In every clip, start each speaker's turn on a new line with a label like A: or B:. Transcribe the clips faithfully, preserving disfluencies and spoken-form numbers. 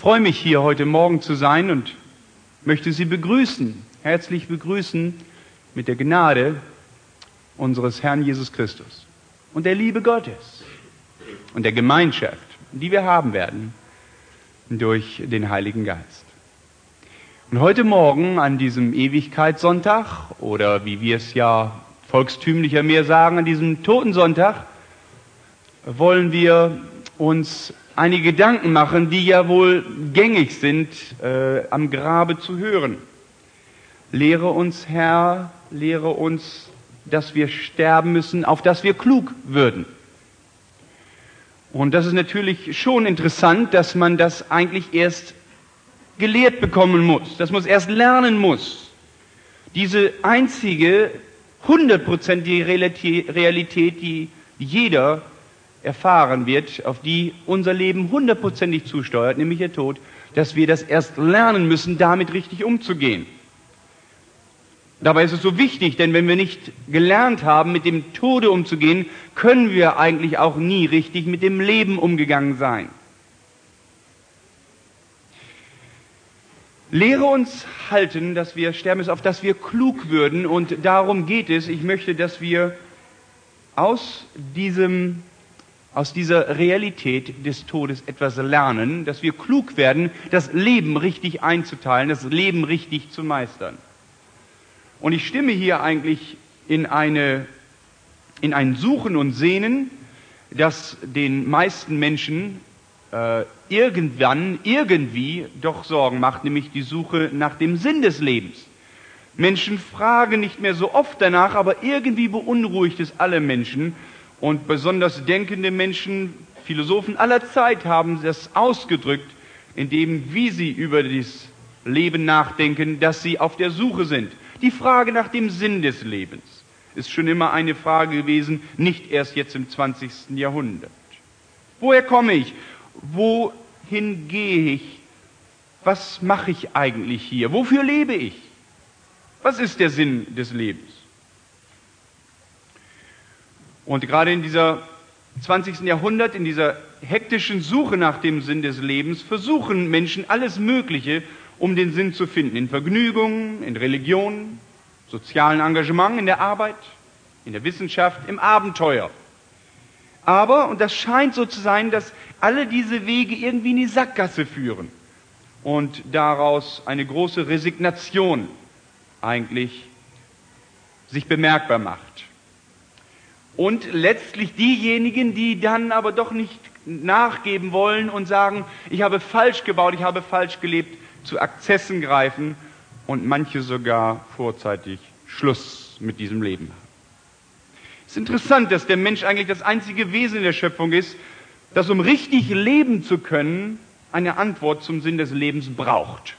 A: freue mich, hier heute Morgen zu sein und möchte Sie begrüßen, herzlich begrüßen mit der Gnade unseres Herrn Jesus Christus und der Liebe Gottes und der Gemeinschaft, die wir haben werden durch den Heiligen Geist. Und heute Morgen an diesem Ewigkeitssonntag oder wie wir es ja volkstümlicher mehr sagen, an diesem Totensonntag, wollen wir uns einige Gedanken machen, die ja wohl gängig sind, äh, am Grabe zu hören. Lehre uns, Herr, lehre uns, dass wir sterben müssen, auf dass wir klug würden. Und das ist natürlich schon interessant, dass man das eigentlich erst gelehrt bekommen muss, dass man es erst lernen muss. Diese einzige hundertprozentige Realität, die jeder erfahren wird, auf die unser Leben hundertprozentig zusteuert, nämlich der Tod, dass wir das erst lernen müssen, damit richtig umzugehen. Dabei ist es so wichtig, denn wenn wir nicht gelernt haben, mit dem Tode umzugehen, können wir eigentlich auch nie richtig mit dem Leben umgegangen sein. Lehre uns halten, dass wir sterben müssen, auf dass wir klug würden, und darum geht es. Ich möchte, dass wir aus diesem, aus dieser Realität des Todes etwas lernen, dass wir klug werden, das Leben richtig einzuteilen, das Leben richtig zu meistern. Und ich stimme hier eigentlich in eine, in ein Suchen und Sehnen, das den meisten Menschen äh, irgendwann, irgendwie doch Sorgen macht, nämlich die Suche nach dem Sinn des Lebens. Menschen fragen nicht mehr so oft danach, aber irgendwie beunruhigt es alle Menschen, und besonders denkende Menschen, Philosophen aller Zeit haben das ausgedrückt, indem, wie sie über das Leben nachdenken, dass sie auf der Suche sind. Die Frage nach dem Sinn des Lebens ist schon immer eine Frage gewesen, nicht erst jetzt im zwanzigsten Jahrhundert. Woher komme ich? Wohin gehe ich? Was mache ich eigentlich hier? Wofür lebe ich? Was ist der Sinn des Lebens? Und gerade in dieser zwanzigsten Jahrhundert, in dieser hektischen Suche nach dem Sinn des Lebens, versuchen Menschen alles Mögliche, um den Sinn zu finden. In Vergnügungen, in Religion, sozialen Engagement, in der Arbeit, in der Wissenschaft, im Abenteuer. Aber, und das scheint so zu sein, dass alle diese Wege irgendwie in die Sackgasse führen und daraus eine große Resignation eigentlich sich bemerkbar macht. Und letztlich diejenigen, die dann aber doch nicht nachgeben wollen und sagen, ich habe falsch gebaut, ich habe falsch gelebt, zu Akzessen greifen und manche sogar vorzeitig Schluss mit diesem Leben haben. Es ist interessant, dass der Mensch eigentlich das einzige Wesen in der Schöpfung ist, das, um richtig leben zu können, eine Antwort zum Sinn des Lebens braucht.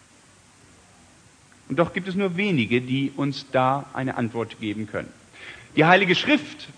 A: Und doch gibt es nur wenige, die uns da eine Antwort geben können. Die Heilige Schrift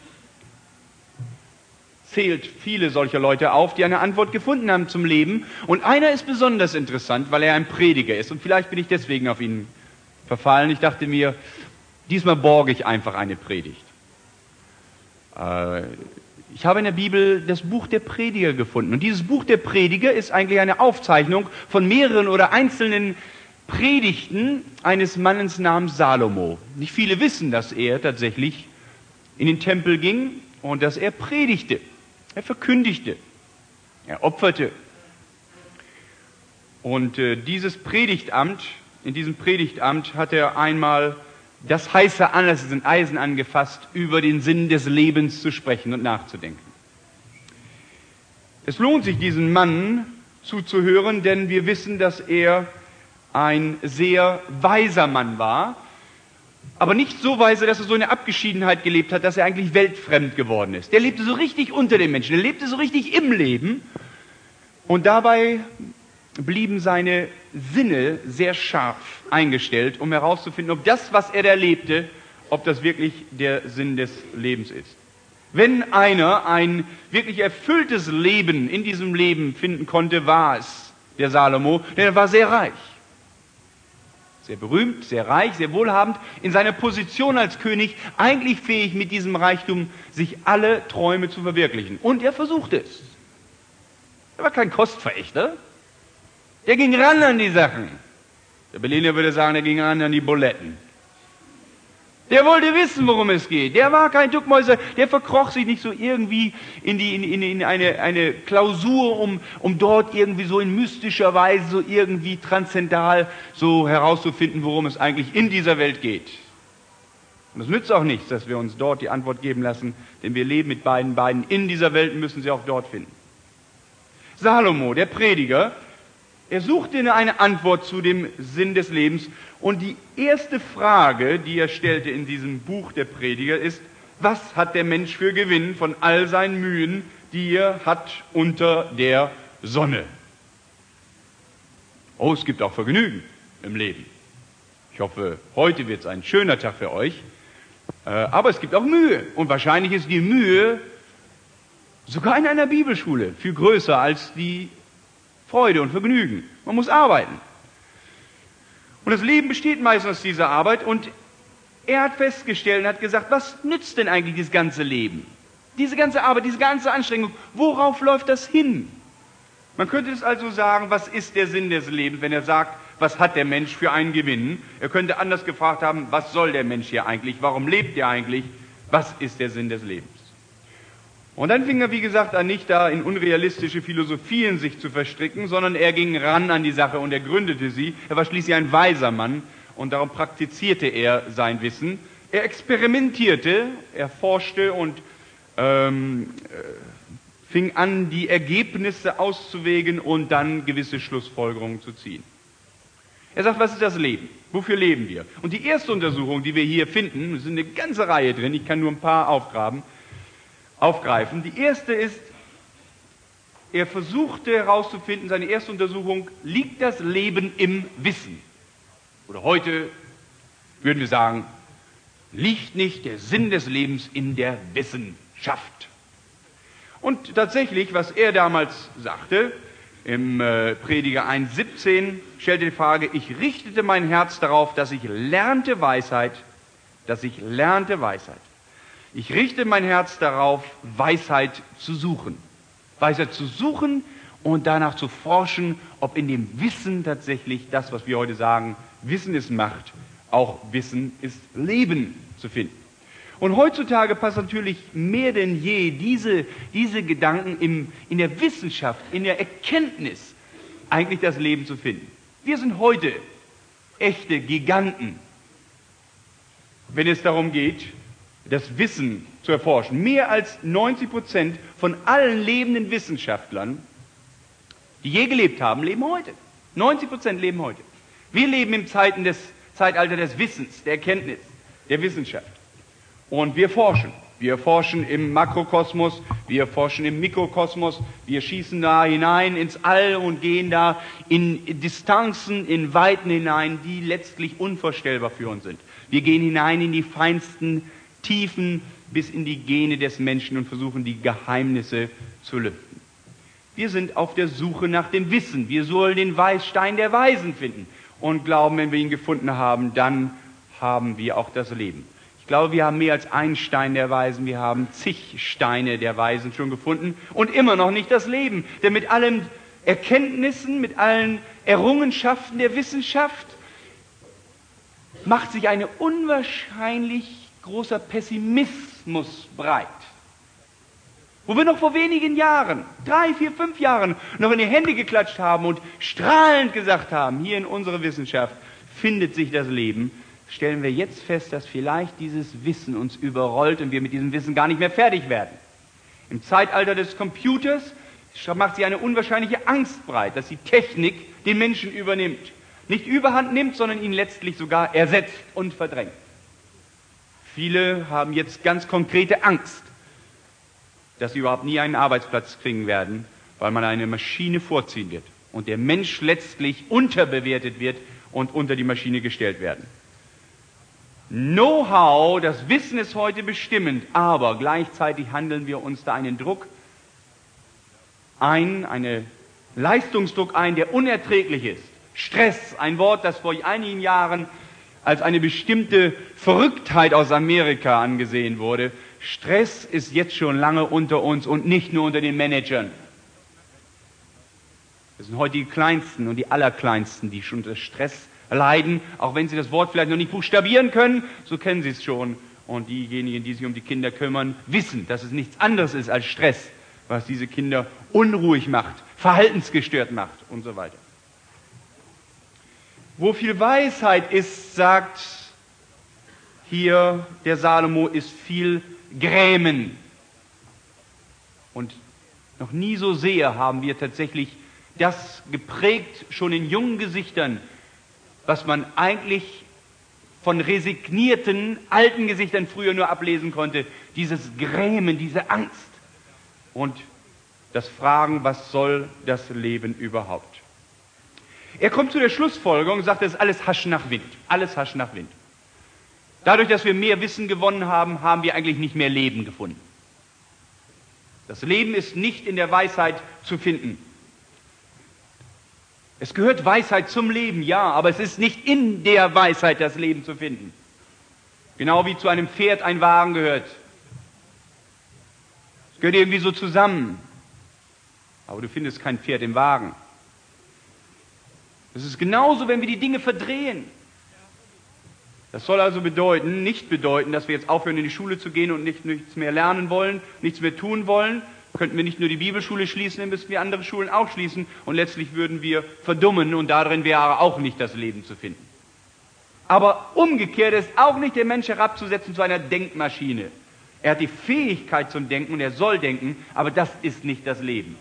A: zählt viele solcher Leute auf, die eine Antwort gefunden haben zum Leben. Und einer ist besonders interessant, weil er ein Prediger ist. Und vielleicht bin ich deswegen auf ihn verfallen. Ich dachte mir, diesmal borge ich einfach eine Predigt. Äh, ich habe in der Bibel das Buch der Prediger gefunden. Und dieses Buch der Prediger ist eigentlich eine Aufzeichnung von mehreren oder einzelnen Predigten eines Mannes namens Salomo. Nicht viele wissen, dass er tatsächlich in den Tempel ging und dass er predigte. Er verkündigte. Er opferte. Und äh, dieses Predigtamt, in diesem Predigtamt hat er einmal das heiße Eisen angefasst, über den Sinn des Lebens zu sprechen und nachzudenken. Es lohnt sich, diesen Mann zuzuhören, denn wir wissen, dass er ein sehr weiser Mann war, aber nicht so weise, dass er so eine Abgeschiedenheit gelebt hat, dass er eigentlich weltfremd geworden ist. Der lebte so richtig unter den Menschen, er lebte so richtig im Leben, und dabei blieben seine Sinne sehr scharf eingestellt, um herauszufinden, ob das, was er da lebte, ob das wirklich der Sinn des Lebens ist. Wenn einer ein wirklich erfülltes Leben in diesem Leben finden konnte, war es der Salomo, denn er war sehr reich. Sehr berühmt, sehr reich, sehr wohlhabend, in seiner Position als König, eigentlich fähig, mit diesem Reichtum sich alle Träume zu verwirklichen. Und er versuchte es. Er war kein Kostverächter. Der ging ran an die Sachen. Der Berliner würde sagen, der ging ran an die Buletten. Der wollte wissen, worum es geht. Der war kein Duckmäuser, der verkroch sich nicht so irgendwie in, die, in, in, in eine, eine Klausur, um, um dort irgendwie so in mystischer Weise, so irgendwie transzendal so herauszufinden, worum es eigentlich in dieser Welt geht. Und es nützt auch nichts, dass wir uns dort die Antwort geben lassen, denn wir leben mit beiden Beinen in dieser Welt und müssen sie auch dort finden. Salomo, der Prediger, er suchte eine Antwort zu dem Sinn des Lebens und die erste Frage, die er stellte in diesem Buch der Prediger ist, was hat der Mensch für Gewinn von all seinen Mühen, die er hat unter der Sonne? Oh, es gibt auch Vergnügen im Leben. Ich hoffe, heute wird es ein schöner Tag für euch, aber es gibt auch Mühe und wahrscheinlich ist die Mühe sogar in einer Bibelschule viel größer als die Freude und Vergnügen. Man muss arbeiten. Und das Leben besteht meistens aus dieser Arbeit und er hat festgestellt und hat gesagt, was nützt denn eigentlich dieses ganze Leben? Diese ganze Arbeit, diese ganze Anstrengung, worauf läuft das hin? Man könnte es also sagen, was ist der Sinn des Lebens, wenn er sagt, was hat der Mensch für einen Gewinn? Er könnte anders gefragt haben, was soll der Mensch hier eigentlich? Warum lebt er eigentlich? Was ist der Sinn des Lebens? Und dann fing er, wie gesagt, an, nicht da in unrealistische Philosophien sich zu verstricken, sondern er ging ran an die Sache und er gründete sie. Er war schließlich ein weiser Mann und darum praktizierte er sein Wissen. Er experimentierte, er forschte und ähm, äh, fing an, die Ergebnisse auszuwägen und dann gewisse Schlussfolgerungen zu ziehen. Er sagt, was ist das Leben? Wofür leben wir? Und die erste Untersuchung, die wir hier finden, es sind eine ganze Reihe drin, ich kann nur ein paar aufgraben, aufgreifen. Die erste ist, er versuchte herauszufinden, seine erste Untersuchung, liegt das Leben im Wissen? Oder heute würden wir sagen, liegt nicht der Sinn des Lebens in der Wissenschaft? Und tatsächlich, was er damals sagte, im äh, Prediger eins siebzehn, stellte die Frage, ich richtete mein Herz darauf, dass ich lernte Weisheit, dass ich lernte Weisheit. Ich richte mein Herz darauf, Weisheit zu suchen. Weisheit zu suchen und danach zu forschen, ob in dem Wissen tatsächlich das, was wir heute sagen, Wissen ist Macht, auch Wissen ist Leben zu finden. Und heutzutage passt natürlich mehr denn je diese, diese Gedanken im, in der Wissenschaft, in der Erkenntnis, eigentlich das Leben zu finden. Wir sind heute echte Giganten, wenn es darum geht, das Wissen zu erforschen. Mehr als neunzig Prozent von allen lebenden Wissenschaftlern, die je gelebt haben, leben heute. neunzig Prozent leben heute. Wir leben im Zeiten des, Zeitalter des Wissens, der Erkenntnis, der Wissenschaft. Und wir forschen. Wir forschen im Makrokosmos, wir forschen im Mikrokosmos, wir schießen da hinein ins All und gehen da in Distanzen, in Weiten hinein, die letztlich unvorstellbar für uns sind. Wir gehen hinein in die feinsten Tiefen bis in die Gene des Menschen und versuchen, die Geheimnisse zu lüften. Wir sind auf der Suche nach dem Wissen. Wir sollen den Weisstein der Weisen finden und glauben, wenn wir ihn gefunden haben, dann haben wir auch das Leben. Ich glaube, wir haben mehr als einen Stein der Weisen, wir haben zig Steine der Weisen schon gefunden und immer noch nicht das Leben. Denn mit allen Erkenntnissen, mit allen Errungenschaften der Wissenschaft macht sich ein unwahrscheinlich großer Pessimismus breit. Wo wir noch vor wenigen Jahren, drei, vier, fünf Jahren, noch in die Hände geklatscht haben und strahlend gesagt haben, hier in unserer Wissenschaft findet sich das Leben, stellen wir jetzt fest, dass vielleicht dieses Wissen uns überrollt und wir mit diesem Wissen gar nicht mehr fertig werden. Im Zeitalter des Computers macht sich eine unwahrscheinliche Angst breit, dass die Technik den Menschen übernimmt. Nicht überhand nimmt, sondern ihn letztlich sogar ersetzt und verdrängt. Viele haben jetzt ganz konkrete Angst, dass sie überhaupt nie einen Arbeitsplatz kriegen werden, weil man eine Maschine vorziehen wird und der Mensch letztlich unterbewertet wird und unter die Maschine gestellt werden. Know-how, das Wissen ist heute bestimmend, aber gleichzeitig handeln wir uns da einen Druck ein, einen Leistungsdruck ein, der unerträglich ist. Stress, ein Wort, das vor einigen Jahren als eine bestimmte Verrücktheit aus Amerika angesehen wurde. Stress ist jetzt schon lange unter uns und nicht nur unter den Managern. Das sind heute die Kleinsten und die Allerkleinsten, die schon unter Stress leiden. Auch wenn sie das Wort vielleicht noch nicht buchstabieren können, so kennen sie es schon. Und diejenigen, die sich um die Kinder kümmern, wissen, dass es nichts anderes ist als Stress, was diese Kinder unruhig macht, verhaltensgestört macht und so weiter. Wo viel Weisheit ist, sagt hier der Salomo, ist viel Grämen. Und noch nie so sehr haben wir tatsächlich das geprägt, schon in jungen Gesichtern, was man eigentlich von resignierten, alten Gesichtern früher nur ablesen konnte, dieses Grämen, diese Angst und das Fragen, was soll das Leben überhaupt? Er kommt zu der Schlussfolgerung und sagt, es ist alles Hasch nach Wind, alles Hasch nach Wind. Dadurch, dass wir mehr Wissen gewonnen haben, haben wir eigentlich nicht mehr Leben gefunden. Das Leben ist nicht in der Weisheit zu finden. Es gehört Weisheit zum Leben, ja, aber es ist nicht in der Weisheit das Leben zu finden. Genau wie zu einem Pferd ein Wagen gehört. Es gehört irgendwie so zusammen. Aber du findest kein Pferd im Wagen. Es ist genauso, wenn wir die Dinge verdrehen. Das soll also bedeuten, nicht bedeuten, dass wir jetzt aufhören, in die Schule zu gehen und nicht, nichts mehr lernen wollen, nichts mehr tun wollen. Könnten wir nicht nur die Bibelschule schließen, dann müssten wir andere Schulen auch schließen und letztlich würden wir verdummen und darin wäre auch nicht das Leben zu finden. Aber umgekehrt ist auch nicht der Mensch herabzusetzen zu einer Denkmaschine. Er hat die Fähigkeit zum Denken und er soll denken, aber das ist nicht das Leben.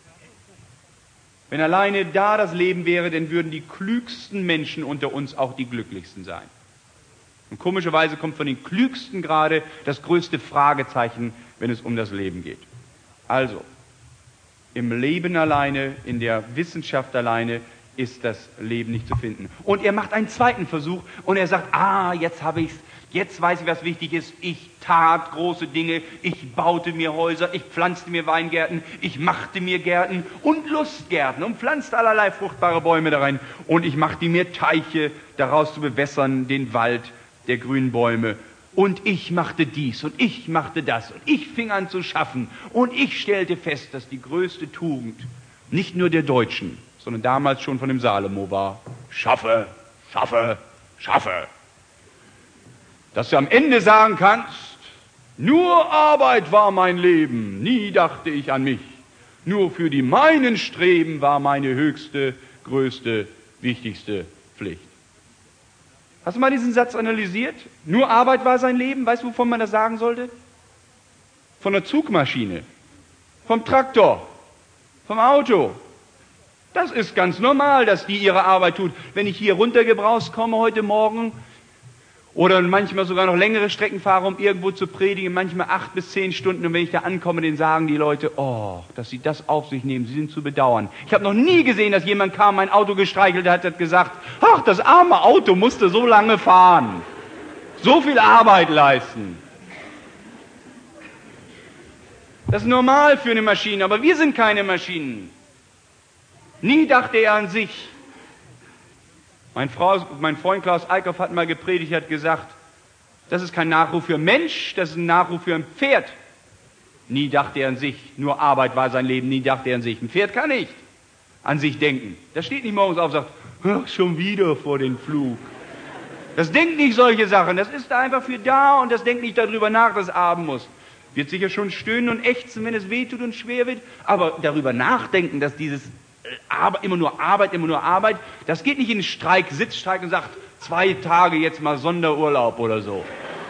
A: Wenn alleine da das Leben wäre, dann würden die klügsten Menschen unter uns auch die glücklichsten sein. Und komischerweise kommt von den Klügsten gerade das größte Fragezeichen, wenn es um das Leben geht. Also, im Leben alleine, in der Wissenschaft alleine ist das Leben nicht zu finden. Und er macht einen zweiten Versuch und er sagt, ah, jetzt habe ich's, jetzt weiß ich, was wichtig ist. Ich tat große Dinge, ich baute mir Häuser, ich pflanzte mir Weingärten, ich machte mir Gärten und Lustgärten und pflanzte allerlei fruchtbare Bäume da rein. Und ich machte mir Teiche, daraus zu bewässern, den Wald der grünen Bäume. Und ich machte dies und ich machte das und ich fing an zu schaffen und ich stellte fest, dass die größte Tugend nicht nur der Deutschen, sondern damals schon von dem Salomo war, schaffe, schaffe, schaffe. Dass du am Ende sagen kannst, nur Arbeit war mein Leben, nie dachte ich an mich, nur für die meinen Streben war meine höchste, größte, wichtigste Pflicht. Hast du mal diesen Satz analysiert? Nur Arbeit war sein Leben. Weißt du, wovon man das sagen sollte? Von der Zugmaschine, vom Traktor, vom Auto. Das ist ganz normal, dass die ihre Arbeit tut. Wenn ich hier runtergebraust komme heute Morgen oder manchmal sogar noch längere Strecken fahre, um irgendwo zu predigen, manchmal acht bis zehn Stunden. Und wenn ich da ankomme, dann sagen die Leute, oh, dass sie das auf sich nehmen, sie sind zu bedauern. Ich habe noch nie gesehen, dass jemand kam, mein Auto gestreichelt hat, hat gesagt, ach, das arme Auto musste so lange fahren, so viel Arbeit leisten. Das ist normal für eine Maschine, aber wir sind keine Maschinen. Nie dachte er an sich. Mein, Frau, mein Freund Klaus Eickhoff hat mal gepredigt, hat gesagt, das ist kein Nachruf für Mensch, das ist ein Nachruf für ein Pferd. Nie dachte er an sich, nur Arbeit war sein Leben, nie dachte er an sich. Ein Pferd kann nicht an sich denken. Das steht nicht morgens auf und sagt, ach, schon wieder vor den Flug. Das denkt nicht solche Sachen, das ist da einfach für da und das denkt nicht darüber nach, dass es Abend muss. Wird sicher schon stöhnen und ächzen, wenn es wehtut und schwer wird, aber darüber nachdenken, dass dieses Aber, immer nur Arbeit, immer nur Arbeit. Das geht nicht in den Streik, Sitzstreik und sagt, zwei Tage jetzt mal Sonderurlaub oder so.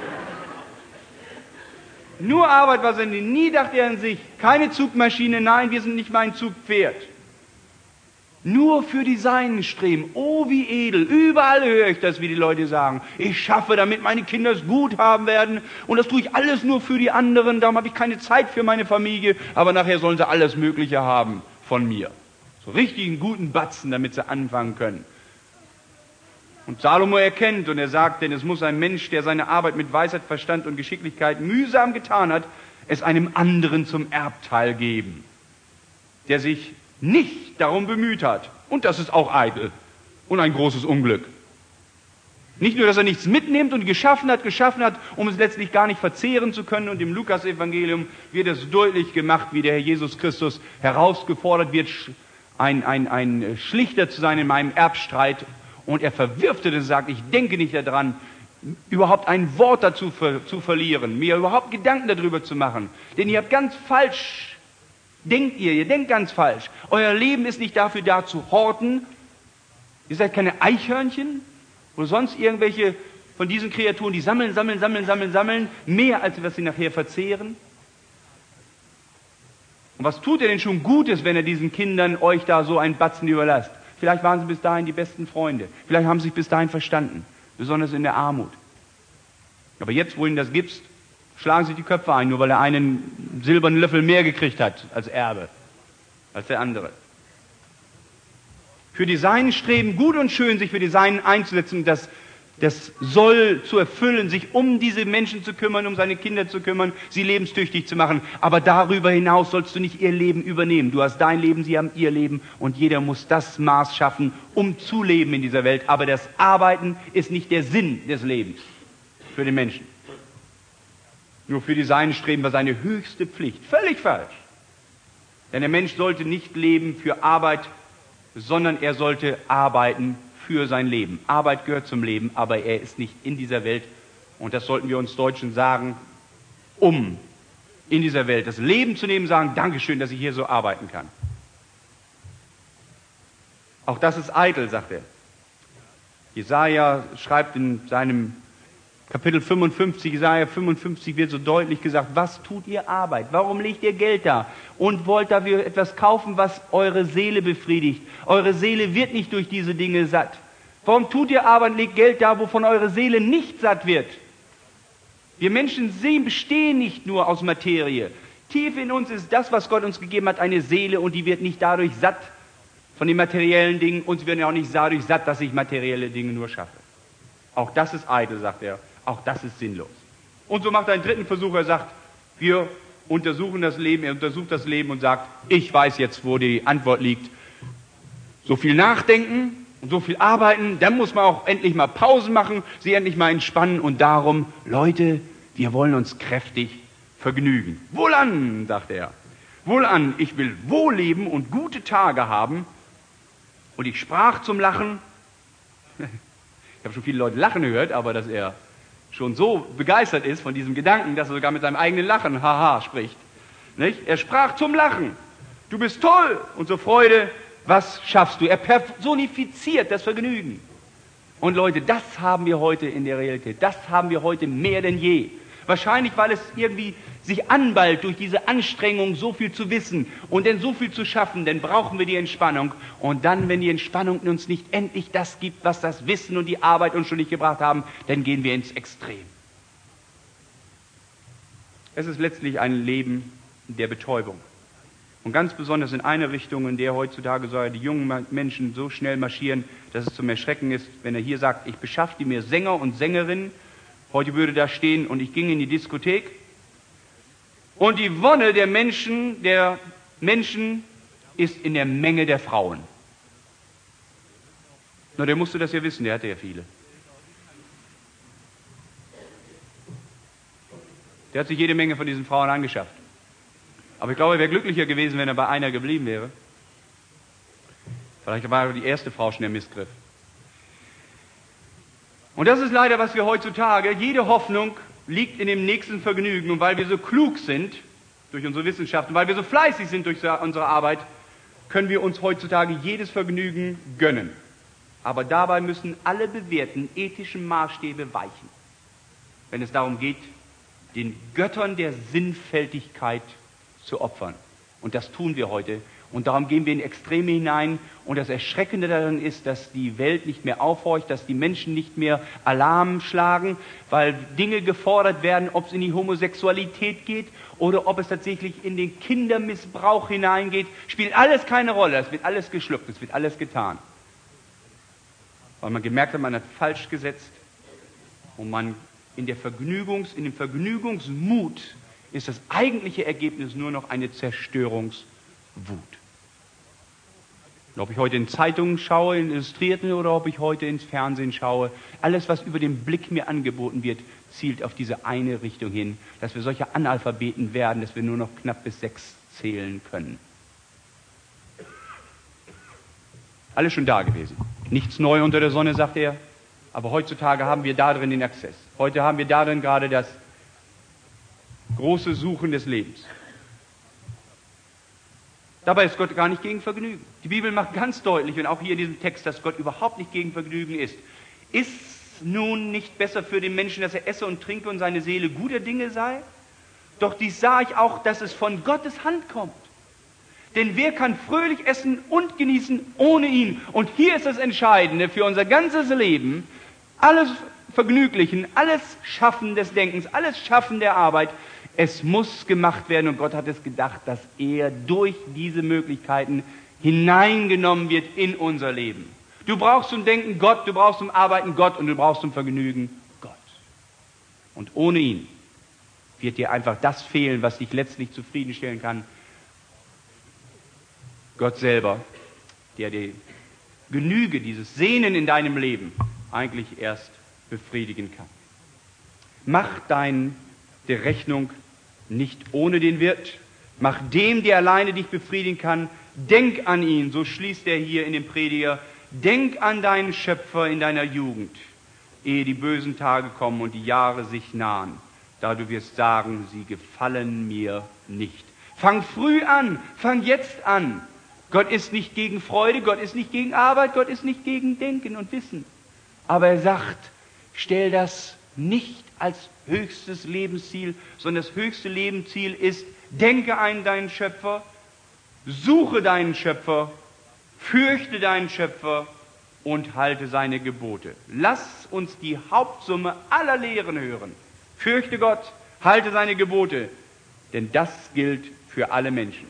A: Nur Arbeit war sein Leben. Nie dachte er an sich. Keine Zugmaschine, nein, wir sind nicht mal ein Zugpferd. Nur für die Seinen streben. Oh, wie edel. Überall höre ich das, wie die Leute sagen. Ich schaffe, damit meine Kinder es gut haben werden. Und das tue ich alles nur für die anderen. Darum habe ich keine Zeit für meine Familie. Aber nachher sollen sie alles Mögliche haben von mir. So richtig einen guten Batzen, damit sie anfangen können. Und Salomo erkennt und er sagt, denn es muss ein Mensch, der seine Arbeit mit Weisheit, Verstand und Geschicklichkeit mühsam getan hat, es einem anderen zum Erbteil geben, der sich nicht darum bemüht hat. Und das ist auch eitel und ein großes Unglück. Nicht nur, dass er nichts mitnimmt und geschaffen hat, geschaffen hat, um es letztlich gar nicht verzehren zu können. Und im Lukas-Evangelium wird es deutlich gemacht, wie der Herr Jesus Christus herausgefordert wird, ein, ein, ein Schlichter zu sein in meinem Erbstreit. Und er verwirft es und sagt, ich denke nicht daran, überhaupt ein Wort dazu ver, zu verlieren, mir überhaupt Gedanken darüber zu machen. Denn ihr habt ganz falsch, denkt ihr, ihr denkt ganz falsch. Euer Leben ist nicht dafür da zu horten. Ihr seid keine Eichhörnchen oder sonst irgendwelche von diesen Kreaturen, die sammeln, sammeln, sammeln, sammeln, sammeln, mehr als was sie nachher verzehren. Und was tut ihr denn schon Gutes, wenn ihr diesen Kindern euch da so einen Batzen überlasst? Vielleicht waren sie bis dahin die besten Freunde. Vielleicht haben sie sich bis dahin verstanden. Besonders in der Armut. Aber jetzt, wo ihnen das gibst, schlagen sie die Köpfe ein, nur weil er einen silbernen Löffel mehr gekriegt hat als Erbe, als der andere. Für die Seinen streben gut und schön, sich für die Seinen einzusetzen, das, das soll zu erfüllen, sich um diese Menschen zu kümmern, um seine Kinder zu kümmern, sie lebenstüchtig zu machen. Aber darüber hinaus sollst du nicht ihr Leben übernehmen. Du hast dein Leben, sie haben ihr Leben und jeder muss das Maß schaffen, um zu leben in dieser Welt. Aber das Arbeiten ist nicht der Sinn des Lebens für den Menschen. Nur für die Seinen streben wir seine höchste Pflicht. Völlig falsch. Denn der Mensch sollte nicht leben für Arbeit, sondern er sollte arbeiten für sein Leben. Arbeit gehört zum Leben, aber er ist nicht in dieser Welt. Und das sollten wir uns Deutschen sagen, um in dieser Welt das Leben zu nehmen, sagen, Dankeschön, dass ich hier so arbeiten kann. Auch das ist eitel, sagt er. Jesaja schreibt in seinem Kapitel fünfundfünfzig, Jesaja fünfundfünfzig wird so deutlich gesagt, was tut ihr Arbeit? Warum legt ihr Geld da? Und wollt dafür etwas kaufen, was eure Seele befriedigt? Eure Seele wird nicht durch diese Dinge satt. Warum tut ihr Arbeit und legt Geld da, wovon eure Seele nicht satt wird? Wir Menschen sehen, bestehen nicht nur aus Materie. Tief in uns ist das, was Gott uns gegeben hat, eine Seele und die wird nicht dadurch satt von den materiellen Dingen und sie werden auch nicht dadurch satt, dass ich materielle Dinge nur schaffe. Auch das ist eitel, sagt er. Auch das ist sinnlos. Und so macht er einen dritten Versuch. Er sagt, wir untersuchen das Leben. Er untersucht das Leben und sagt, ich weiß jetzt, wo die Antwort liegt. So viel nachdenken und so viel arbeiten, dann muss man auch endlich mal Pausen machen, sie endlich mal entspannen. Und darum, Leute, wir wollen uns kräftig vergnügen. Wohlan, sagt er. Wohlan, ich will wohl leben und gute Tage haben. Und ich sprach zum Lachen. Ich habe schon viele Leute lachen gehört, aber dass er schon so begeistert ist von diesem Gedanken, dass er sogar mit seinem eigenen Lachen haha spricht. Nicht? Er sprach zum Lachen. Du bist toll und zur Freude, was schaffst du? Er personifiziert das Vergnügen. Und Leute, das haben wir heute in der Realität. Das haben wir heute mehr denn je. Wahrscheinlich, weil es irgendwie sich anballt, durch diese Anstrengung so viel zu wissen und denn so viel zu schaffen, dann brauchen wir die Entspannung. Und dann, wenn die Entspannung uns nicht endlich das gibt, was das Wissen und die Arbeit uns schon nicht gebracht haben, dann gehen wir ins Extrem. Es ist letztlich ein Leben der Betäubung. Und ganz besonders in einer Richtung, in der heutzutage so die jungen Menschen so schnell marschieren, dass es zum Erschrecken ist, wenn er hier sagt, ich beschaffte mir Sänger und Sängerinnen. Heute würde da stehen, und ich ging in die Diskothek. Und die Wonne der Menschen, der Menschen ist in der Menge der Frauen. Na, der musste das ja wissen, der hatte ja viele. Der hat sich jede Menge von diesen Frauen angeschafft. Aber ich glaube, er wäre glücklicher gewesen, wenn er bei einer geblieben wäre. Vielleicht war die erste Frau schon der Missgriff. Und das ist leider, was wir heutzutage, jede Hoffnung liegt in dem nächsten Vergnügen. Und weil wir so klug sind durch unsere Wissenschaft und weil wir so fleißig sind durch unsere Arbeit, können wir uns heutzutage jedes Vergnügen gönnen. Aber dabei müssen alle bewährten ethischen Maßstäbe weichen, wenn es darum geht, den Göttern der Sinnfältigkeit zu opfern. Und das tun wir heute. Und darum gehen wir in Extreme hinein. Und das Erschreckende daran ist, dass die Welt nicht mehr aufhorcht, dass die Menschen nicht mehr Alarm schlagen, weil Dinge gefordert werden, ob es in die Homosexualität geht oder ob es tatsächlich in den Kindermissbrauch hineingeht. Spielt alles keine Rolle. Es wird alles geschluckt, es wird alles getan. Weil man gemerkt hat, man hat falsch gesetzt und man in, der Vergnügungs-, in dem Vergnügungsmut ist das eigentliche Ergebnis nur noch eine Zerstörungswut. Und ob ich heute in Zeitungen schaue, in Illustrierten, oder ob ich heute ins Fernsehen schaue, alles, was über den Blick mir angeboten wird, zielt auf diese eine Richtung hin, dass wir solche Analphabeten werden, dass wir nur noch knapp bis sechs zählen können. Alles schon da gewesen. Nichts neu unter der Sonne, sagt er. Aber heutzutage haben wir darin den Access. Heute haben wir darin gerade das große Suchen des Lebens. Dabei ist Gott gar nicht gegen Vergnügen. Die Bibel macht ganz deutlich, und auch hier in diesem Text, dass Gott überhaupt nicht gegen Vergnügen ist. Ist nun nicht besser für den Menschen, dass er esse und trinke und seine Seele guter Dinge sei? Doch dies sah ich auch, dass es von Gottes Hand kommt. Denn wer kann fröhlich essen und genießen ohne ihn? Und hier ist das Entscheidende für unser ganzes Leben. Alles Vergnüglichen, alles Schaffen des Denkens, alles Schaffen der Arbeit, es muss gemacht werden, und Gott hat es gedacht, dass er durch diese Möglichkeiten hineingenommen wird in unser Leben. Du brauchst zum Denken Gott, du brauchst zum Arbeiten Gott und du brauchst zum Vergnügen Gott. Und ohne ihn wird dir einfach das fehlen, was dich letztlich zufriedenstellen kann. Gott selber, der die Genüge, dieses Sehnen in deinem Leben eigentlich erst befriedigen kann. Mach deine Rechnung nicht ohne den Wirt. Mach dem, der alleine dich befriedigen kann. Denk an ihn, so schließt er hier in dem Prediger. Denk an deinen Schöpfer in deiner Jugend, ehe die bösen Tage kommen und die Jahre sich nahen. Da du wirst sagen, sie gefallen mir nicht. Fang früh an, fang jetzt an. Gott ist nicht gegen Freude, Gott ist nicht gegen Arbeit, Gott ist nicht gegen Denken und Wissen. Aber er sagt, stell das nicht als höchstes Lebensziel, sondern das höchste Lebensziel ist, denke an deinen Schöpfer, suche deinen Schöpfer, fürchte deinen Schöpfer und halte seine Gebote. Lass uns die Hauptsumme aller Lehren hören. Fürchte Gott, halte seine Gebote, denn das gilt für alle Menschen.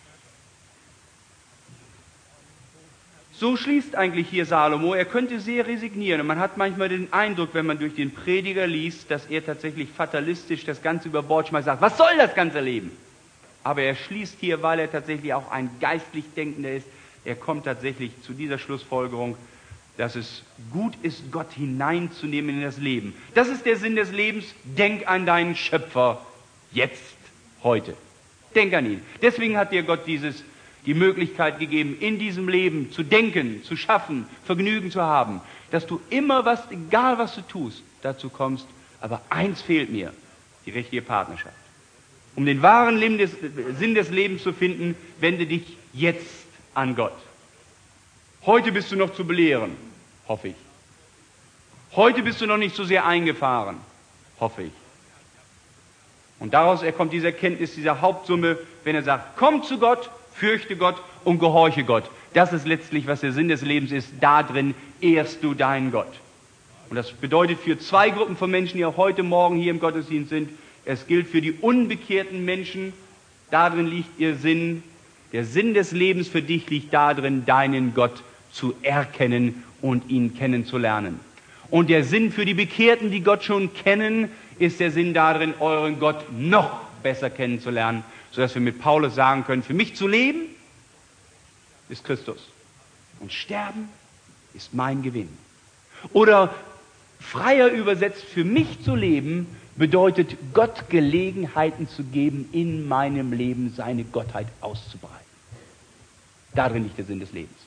A: So schließt eigentlich hier Salomo. Er könnte sehr resignieren. Und man hat manchmal den Eindruck, wenn man durch den Prediger liest, dass er tatsächlich fatalistisch das Ganze über Bord schmeißt, sagt, was soll das ganze Leben? Aber er schließt hier, weil er tatsächlich auch ein geistlich Denkender ist, er kommt tatsächlich zu dieser Schlussfolgerung, dass es gut ist, Gott hineinzunehmen in das Leben. Das ist der Sinn des Lebens. Denk an deinen Schöpfer jetzt, heute. Denk an ihn. Deswegen hat dir Gott dieses die Möglichkeit gegeben, in diesem Leben zu denken, zu schaffen, Vergnügen zu haben, dass du immer was, egal was du tust, dazu kommst, aber eins fehlt mir, die richtige Partnerschaft. Um den wahren Sinn des Lebens zu finden, wende dich jetzt an Gott. Heute bist du noch zu belehren, hoffe ich. Heute bist du noch nicht so sehr eingefahren, hoffe ich. Und daraus erkommt diese Erkenntnis, dieser Hauptsumme, wenn er sagt, komm zu Gott, fürchte Gott und gehorche Gott. Das ist letztlich, was der Sinn des Lebens ist. Darin ehrst du deinen Gott. Und das bedeutet für zwei Gruppen von Menschen, die auch heute Morgen hier im Gottesdienst sind, es gilt für die unbekehrten Menschen, darin liegt ihr Sinn. Der Sinn des Lebens für dich liegt darin, deinen Gott zu erkennen und ihn kennenzulernen. Und der Sinn für die Bekehrten, die Gott schon kennen, ist der Sinn darin, euren Gott noch besser kennenzulernen, sodass wir mit Paulus sagen können, für mich zu leben ist Christus und sterben ist mein Gewinn. Oder freier übersetzt, für mich zu leben bedeutet, Gott Gelegenheiten zu geben, in meinem Leben seine Gottheit auszubreiten. Darin liegt der Sinn des Lebens.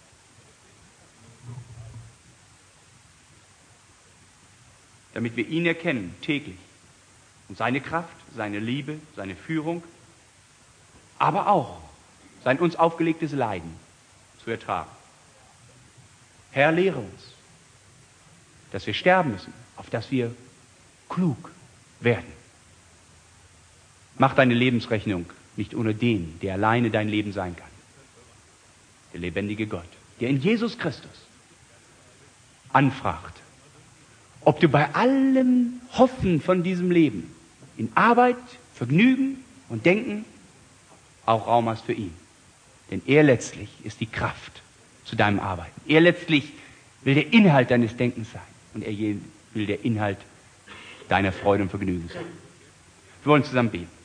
A: Damit wir ihn erkennen, täglich. Und seine Kraft, seine Liebe, seine Führung, aber auch sein uns aufgelegtes Leiden zu ertragen. Herr, lehre uns, dass wir sterben müssen, auf dass wir klug werden. Mach deine Lebensrechnung nicht ohne den, der alleine dein Leben sein kann. Der lebendige Gott, der in Jesus Christus anfragt, ob du bei allem Hoffen von diesem Leben in Arbeit, Vergnügen und Denken auch Raum hast für ihn. Denn er letztlich ist die Kraft zu deinem Arbeiten. Er letztlich will der Inhalt deines Denkens sein. Und er will der Inhalt deiner Freude und Vergnügen sein. Wir wollen zusammen beten.